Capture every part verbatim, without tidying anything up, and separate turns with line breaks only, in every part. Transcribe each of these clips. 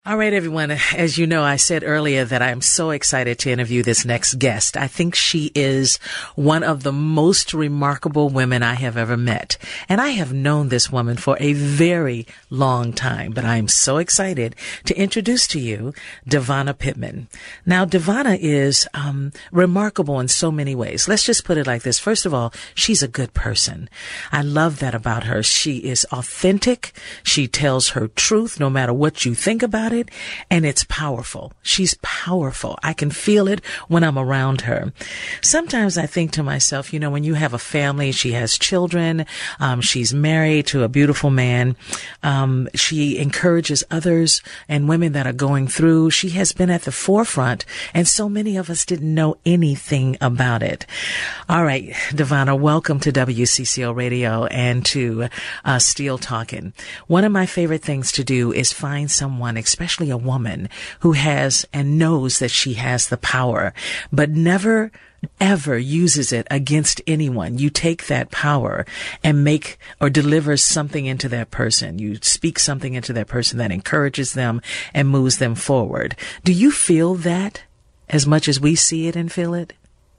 All right, everyone. As you know, I said earlier that I'm so excited to interview this next guest. I think she is one of the most remarkable women I have ever met. And I have known this woman for a very long time, but I'm so excited to introduce to you Devonna Pittman. Now, Devonna is um, remarkable in so many ways. Let's just put it like this. First of all, she's a good person. I love that about her. She is authentic. She tells her truth no matter what you think about it. And it's powerful. She's powerful. I can feel it when I'm around her. Sometimes I think to myself, you know, when you have a family, she has children, um, she's married to a beautiful man. Um, she encourages others and women that are going through. She has been at the forefront, and so many of us didn't know anything about it. All right, Devonna, welcome to W C C O Radio and to uh, Steel Talking. One of my favorite things to do is find someone, especially especially a woman who has and knows that she has the power, but never ever uses it against anyone. You take that power and make or deliver something into that person. You speak something into that person that encourages them and moves them forward. Do you feel that as much as we see it and feel it?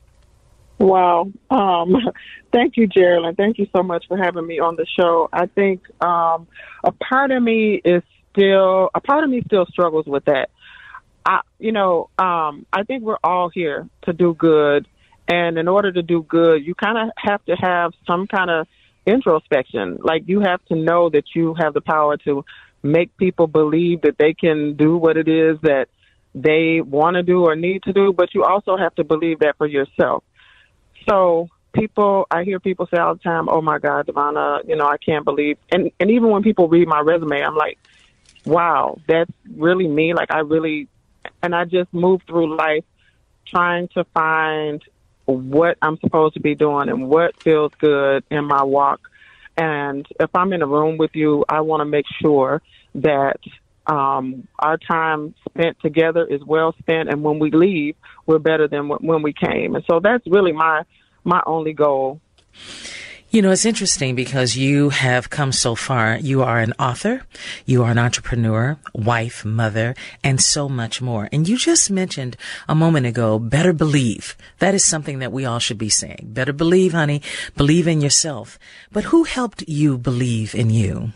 Wow. Um, thank you, Geraldine. Thank you so much for having me on the show. I think um, a part of me is Still, a part of me still struggles with that. I, you know, um, I think we're all here to do good. And in order to do good, you kind of have to have some kind of introspection. Like, you have to know that you have the power to make people believe that they can do what it is that they want to do or need to do. But you also have to believe that for yourself. So people, I hear people say all the time, oh, my God, Devonna, you know, I can't believe. And, and even when people read my resume, I'm like, wow, that's really me. Like, I really, and I just move through life trying to find what I'm supposed to be doing and what feels good in my walk. And if I'm in a room with you, I want to make sure that um, our time spent together is well spent. And when we leave, we're better than when we came. And so that's really my, my only goal.
You know, it's interesting because you have come so far. You are an author, you are an entrepreneur, wife, mother, and so much more. And you just mentioned a moment ago, better believe. That is something that we all should be saying. Better believe, honey. Believe in yourself. But who helped you believe in you?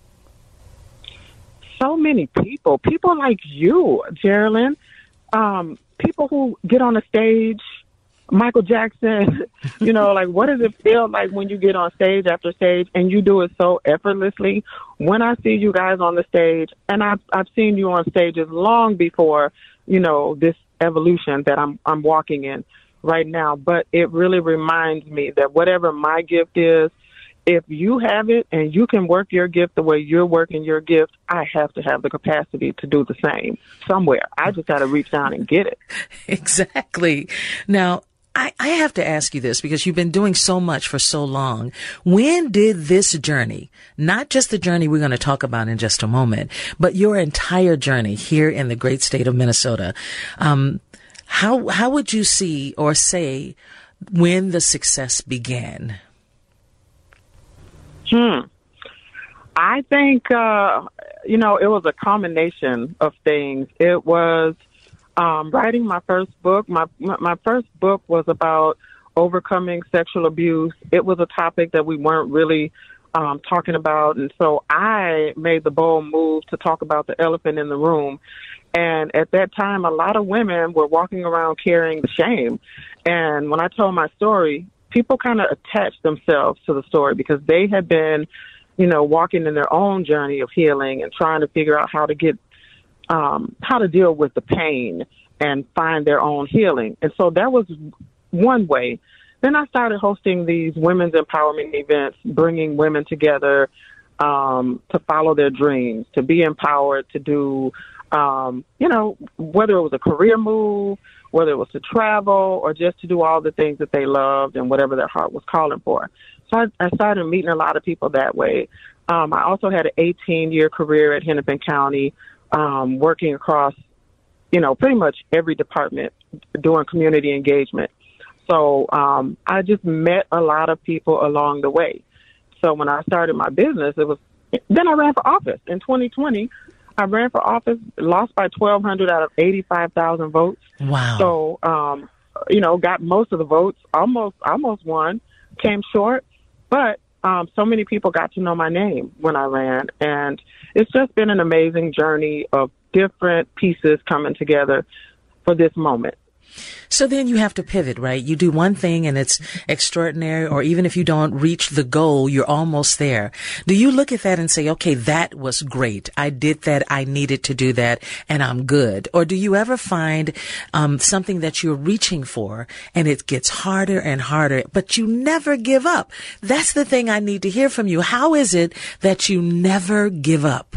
So many people. People like you, Geraldine. Um, people who get on a stage. Michael Jackson, you know, like, what does it feel like when you get on stage after stage and you do it so effortlessly? When I see you guys on the stage, and I've, I've seen you on stages long before, you know, this evolution that I'm, I'm walking in right now, but it really reminds me that whatever my gift is, if you have it and you can work your gift the way you're working your gift, I have to have the capacity to do the same somewhere. I just got to reach down and get it.
Exactly. Now, I, I have to ask you this because you've been doing so much for so long. When did this journey, not just the journey we're going to talk about in just a moment, but your entire journey here in the great state of Minnesota, um, how how would you see or say when the success began?
Hmm. I think, uh, you know, it was a combination of things. It was Um, writing my first book. My, my my first book was about overcoming sexual abuse. It was a topic that we weren't really um, talking about, and so I made the bold move to talk about the elephant in the room. And at that time, a lot of women were walking around carrying the shame. And when I told my story, people kind of attached themselves to the story because they had been, you know, walking in their own journey of healing and trying to figure out how to get Um, how to deal with the pain and find their own healing. And so that was one way. Then I started hosting these women's empowerment events, bringing women together um, to follow their dreams, to be empowered, to do, um, you know, whether it was a career move, whether it was to travel, or just to do all the things that they loved and whatever their heart was calling for. So I, I started meeting a lot of people that way. Um, I also had an eighteen-year career at Hennepin County, Um, working across, you know, pretty much every department doing community engagement. So um, I just met a lot of people along the way. So when I started my business, it was, then I ran for office in twenty twenty. I ran for office, lost by twelve hundred out of eighty-five thousand votes.
Wow.
So, um, you know, got most of the votes, almost, almost won, came short. But um, so many people got to know my name when I ran. And it's just been an amazing journey of different pieces coming together for this moment.
So then you have to pivot, right? You do one thing and it's extraordinary, or even if you don't reach the goal, you're almost there. Do you look at that and say, okay, that was great. I did that. I needed to do that and I'm good. Or do you ever find um, something that you're reaching for and it gets harder and harder, but you never give up? That's the thing I need to hear from you. How is it that you never give up?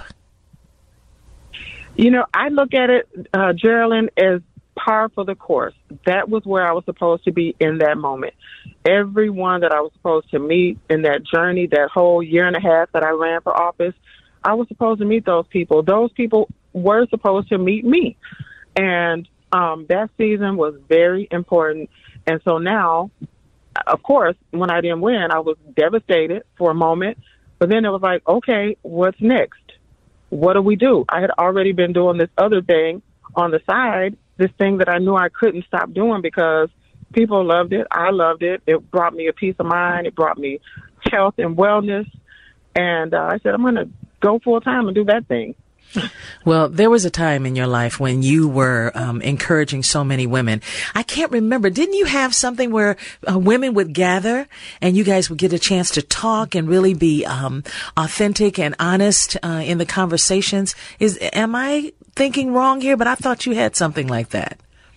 You know, I look at it, uh, Geraldine, as par for the course. That was where I was supposed to be in that moment. Everyone that I was supposed to meet in that journey, that whole year and a half that I ran for office, I was supposed to meet those people. Those people were supposed to meet me. And um, that season was very important. And so now, of course, when I didn't win, I was devastated for a moment. But then it was like, okay, what's next? What do we do? I had already been doing this other thing on the side, this thing that I knew I couldn't stop doing because people loved it. I loved it. It brought me a peace of mind. It brought me health and wellness. And uh, I said, I'm going to go full time and do that thing.
Well, there was a time in your life when you were um, encouraging so many women. I can't remember. Didn't you have something where uh, women would gather and you guys would get a chance to talk and really be um, authentic and honest uh, in the conversations? Is am I thinking wrong here? But I thought you had something like that.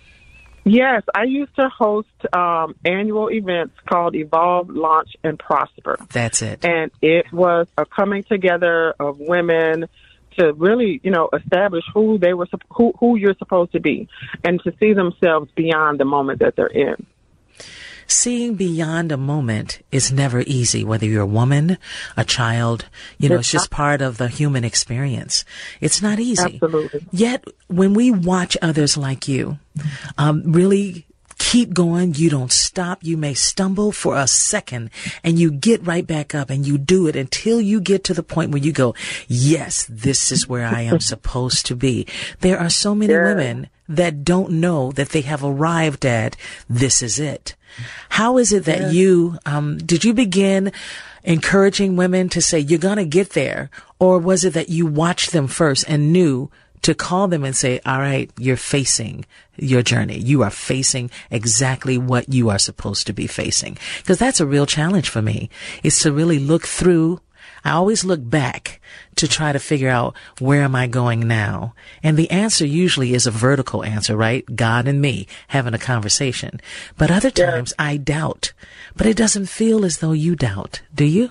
Yes, I used to host um, annual events called Evolve, Launch, and Prosper.
That's it.
And it was a coming together of women to really, you know, establish who they were, who, who you're supposed to be, and to see themselves beyond the moment that they're in.
Seeing beyond a moment is never easy, whether you're a woman, a child, you know, it's just part of the human experience. It's not easy.
Absolutely.
Yet, when we watch others like you, um, really keep going, you don't stop, you may stumble for a second and you get right back up and you do it until you get to the point where you go, yes, this is where I am supposed to be. There are so many
yeah.
women that don't know that they have arrived at this is it. How is it that yeah. you, um, did you begin encouraging women to say you're going to get there? Or was it that you watched them first and knew to call them and say, all right, you're facing your journey. You are facing exactly what you are supposed to be facing. Because that's a real challenge for me, is to really look through. I always look back to try to figure out where am I going now? And the answer usually is a vertical answer, right? God and me having a conversation. But other times yeah. I doubt. But it doesn't feel as though you doubt, do you?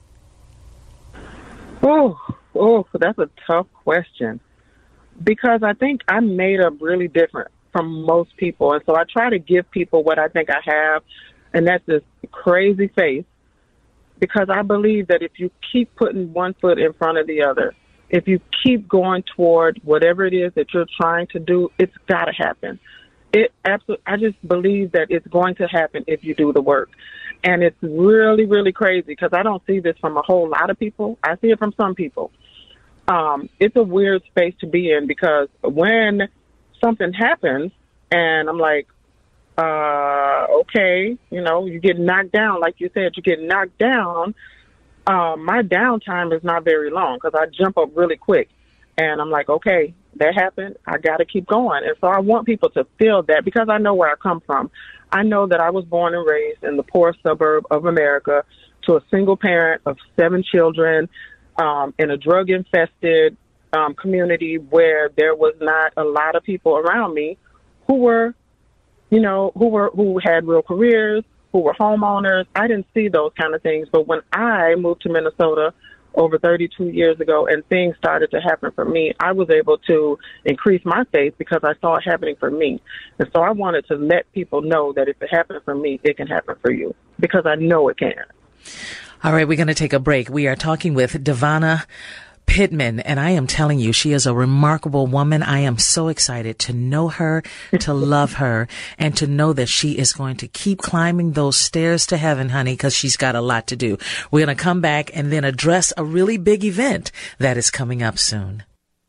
Oh, oh, that's a tough question. Because I think I'm made up really different from most people. And so I try to give people what I think I have, and that's this crazy faith. Because I believe that if you keep putting one foot in front of the other, if you keep going toward whatever it is that you're trying to do, it's got to happen. It absolutely. I just believe that it's going to happen if you do the work. And it's really, really crazy because I don't see this from a whole lot of people. I see it from some people. Um, it's a weird space to be in because when something happens and I'm like, uh, okay, you know, you get knocked down, like you said, you get knocked down. Um, my downtime is not very long because I jump up really quick and I'm like, okay, that happened. I got to keep going. And so I want people to feel that because I know where I come from. I know that I was born and raised in the poor suburb of America to a single parent of seven children. Um, in a drug-infested um, community where there was not a lot of people around me who were, you know, who were who had real careers, who were homeowners. I didn't see those kind of things. But when I moved to Minnesota over thirty-two years ago and things started to happen for me, I was able to increase my faith because I saw it happening for me. And so I wanted to let people know that if it happened for me, it can happen for you because I know it can.
All right, we're going to take a break. We are talking with Devonna Pittman, and I am telling you, she is a remarkable woman. I am so excited to know her, to love her, and to know that she is going to keep climbing those stairs to heaven, honey, because she's got a lot to do. We're going to come back and then address a really big event that is coming up soon.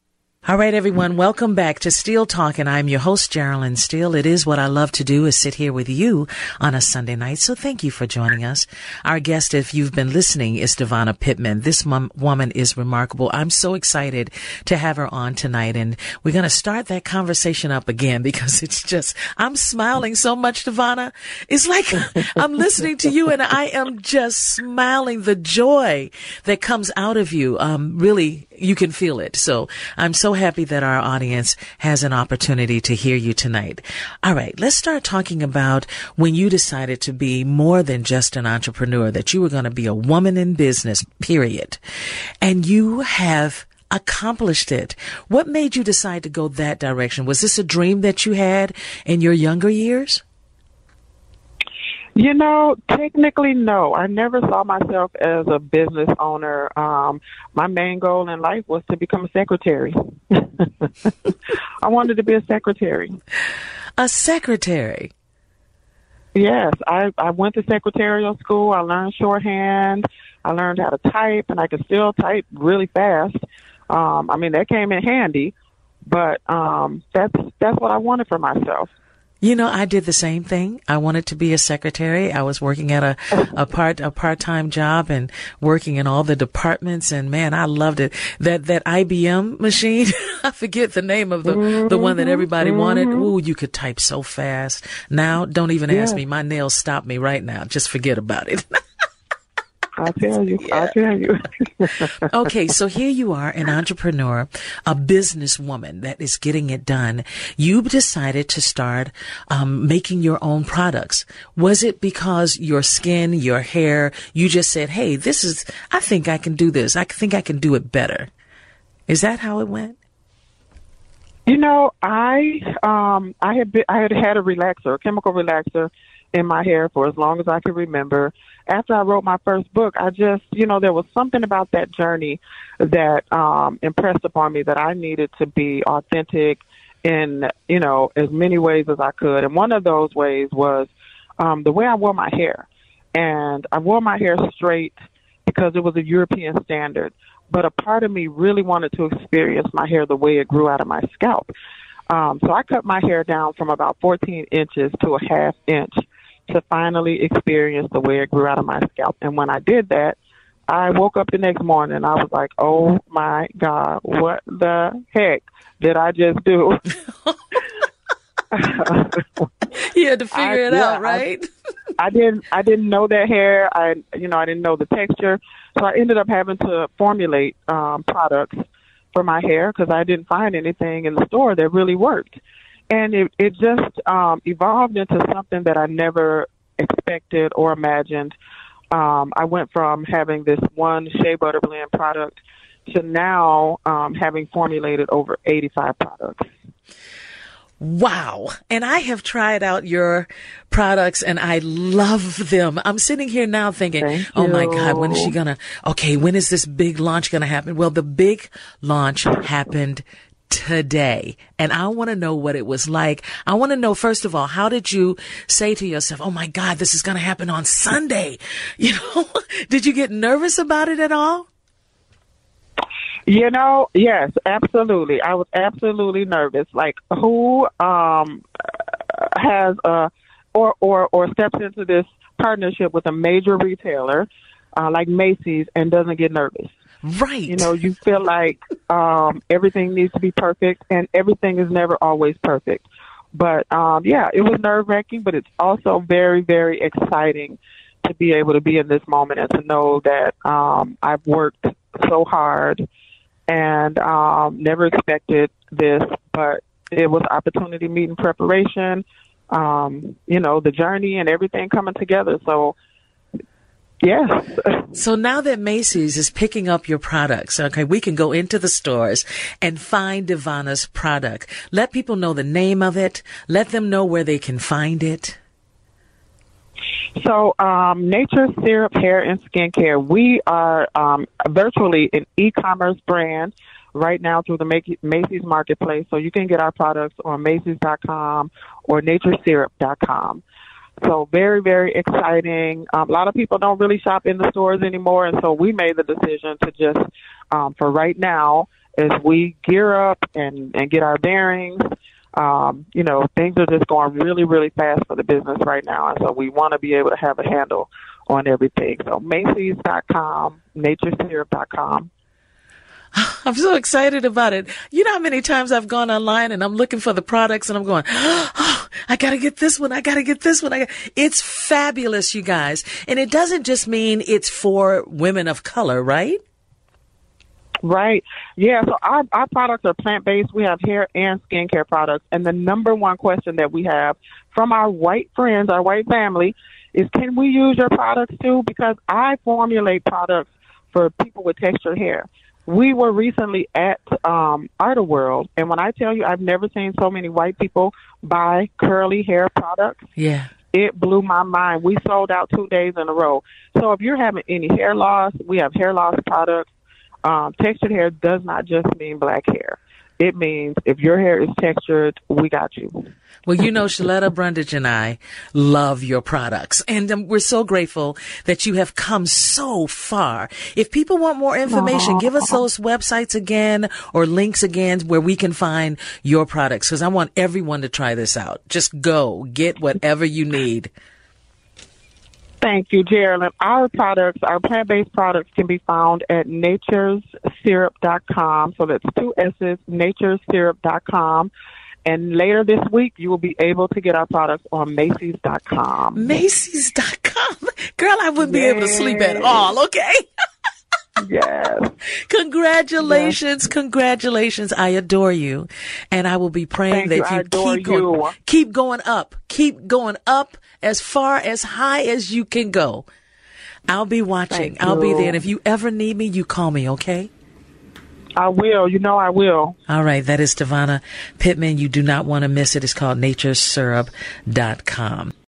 All right, everyone, welcome back to Steele Talk, and I'm your host, Geraldine Steele. It is what I love to do, is sit here with you on a Sunday night, so thank you for joining us. Our guest, if you've been listening, is Devonna Pittman. This mom- woman is remarkable. I'm so excited to have her on tonight, and we're going to start that conversation up again because it's just, I'm smiling so much, Devonna. It's like I'm listening to you, and I am just smiling. The joy that comes out of you, um, really, you can feel it. So I'm so happy that our audience has an opportunity to hear you tonight. All right, let's start talking about when you decided to be more than just an entrepreneur, that you were going to be a woman in business, period. And you have accomplished it. What made you decide to go that direction? Was this a dream that you had in your younger years?
You know, technically, no. I never saw myself as a business owner. Um, my main goal in life was to become a secretary. I wanted to be a secretary.
A secretary?
Yes. I, I went to secretarial school. I learned shorthand. I learned how to type, and I could still type really fast. Um, I mean, that came in handy, but um, that's that's what I wanted for myself.
You know, I did the same thing. I wanted to be a secretary. I was working at a, a part, a part-time job and working in all the departments. And man, I loved it. That, that I B M machine, I forget the name of the, mm-hmm, the one that everybody mm-hmm. wanted. Ooh, you could type so fast. Now, don't even yeah. ask me. My nails stop me right now. Just forget about it.
I'll tell you. Yeah. I'll tell you.
Okay, so here you are, an entrepreneur, a businesswoman that is getting it done. You decided to start um, making your own products. Was it because your skin, your hair, you just said, hey, this is, I think I can do this. I think I can do it better. Is that how it went?
You know, I um, I had been, I had had a relaxer, a chemical relaxer in my hair for as long as I could remember. After I wrote my first book, I just, you know, there was something about that journey that um, impressed upon me that I needed to be authentic in, you know, as many ways as I could. And one of those ways was um, the way I wore my hair. And I wore my hair straight because it was a European standard. But a part of me really wanted to experience my hair the way it grew out of my scalp. Um, so I cut my hair down from about fourteen inches to a half inch to finally experience the way it grew out of my scalp. And when I did that, I woke up the next morning and I was like, oh my God, what the heck did I just do?
You had to figure I, it yeah, out, right?
I, I didn't I didn't know that hair. I you know, I didn't know the texture. So I ended up having to formulate um, products for my hair because I didn't find anything in the store that really worked. And it, it just um, evolved into something that I never expected or imagined. Um, I went from having this one shea butter blend product to now um, having formulated over eighty-five products.
Wow. And I have tried out your products and I love them. I'm sitting here now thinking,
Thank
oh
you.
my God, when is she going to, okay, when is this big launch going to happen? Well, the big launch happened today. And I want to know what it was like. I want to know, first of all, how did you say to yourself, oh my God, this is going to happen on Sunday? You know, did you get nervous about it at all?
You know, yes, absolutely. I was absolutely nervous. Like, who um, has a or, or or steps into this partnership with a major retailer uh, like Macy's and doesn't get nervous?
Right.
You know, you feel like um, everything needs to be perfect, and everything is never always perfect. But um, yeah, it was nerve wracking, but it's also very, very exciting to be able to be in this moment and to know that um, I've worked so hard. And um, never expected this, but it was opportunity meeting preparation, um, you know, the journey and everything coming together. So, yes.
So now that Macy's is picking up your products, okay, we can go into the stores and find Devonna's product. Let people know the name of it. Let them know where they can find it.
So, um, Nature Syrup Hair and Skincare, we are um, virtually an e-commerce brand right now through the Macy's Marketplace. So you can get our products on Macy's dot com or Nature Syrup dot com. So very, very exciting. Um, a lot of people don't really shop in the stores anymore, and so we made the decision to just, um, for right now, as we gear up and, and get our bearings, um, you know, things are just going really, really fast for the business right now. And so we want to be able to have a handle on everything. So Macy's dot com, Nature's Syrup dot com.
I'm so excited about it. You know how many times I've gone online and I'm looking for the products and I'm going, oh, I got to get this one. I got to get this one. I got... It's fabulous, you guys. And it doesn't just mean it's for women of color, right?
Right. Yeah. So our, our products are plant-based. We have hair and skincare products. And the number one question that we have from our white friends, our white family, is can we use your products too? Because I formulate products for people with textured hair. We were recently at um, Art World, and when I tell you I've never seen so many white people buy curly hair products,
yeah,
it blew my mind. We sold out two days in a row. So if you're having any hair loss, we have hair loss products. Um, textured hair does not just mean black hair. It means if your hair is textured, we got you.
Well, you know, Shaletta Brundage and I love your products, and um, we're so grateful that you have come so far. If people want more information, give us those websites again or links again where we can find your products, because I want everyone to try this out. Just go get whatever you need.
Thank you, Geraldine. Our products, our plant-based products, can be found at Nature's Syrup dot com. So that's two S's, Nature's Syrup dot com. And later this week, you will be able to get our products on Macy's dot com.
Macy's dot com? Girl, I wouldn't yes. be able to sleep at all, okay?
Yes.
Congratulations. Yes. Congratulations. I adore you. And I will be praying Thank that you, you keep going, you. keep going up, keep going up as far as high as you can go. I'll be watching. I'll be there. And if you ever need me, you call me, okay?
I will. You know I will.
All right. That is Tavana Pittman. You do not want to miss it. It's called Nature's Syrup dot com.